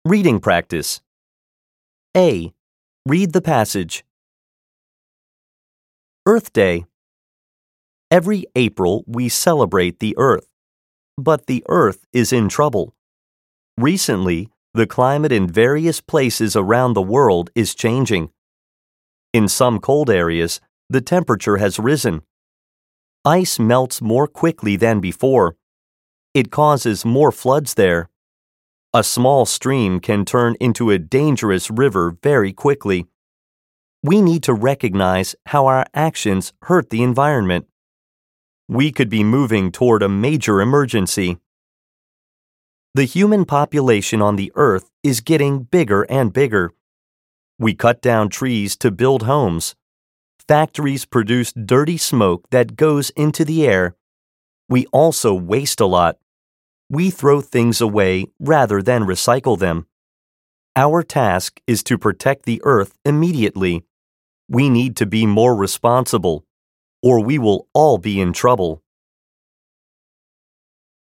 Reading practice. A. Read the passage. Earth Day. Every April we celebrate the Earth, but the Earth is in trouble. Recently, the climate in various places around the world is changing. In some cold areas, the temperature has risen. Ice melts more quickly than before. It causes more floods there. A small stream can turn into a dangerous river very quickly. We need to recognize how our actions hurt the environment. We could be moving toward a major emergency. The human population on the Earth is getting bigger and bigger. We cut down trees to build homes. Factories produce dirty smoke that goes into the air. We also waste a lot. We throw things away rather than recycle them. Our task is to protect the Earth immediately. We need to be more responsible, or we will all be in trouble.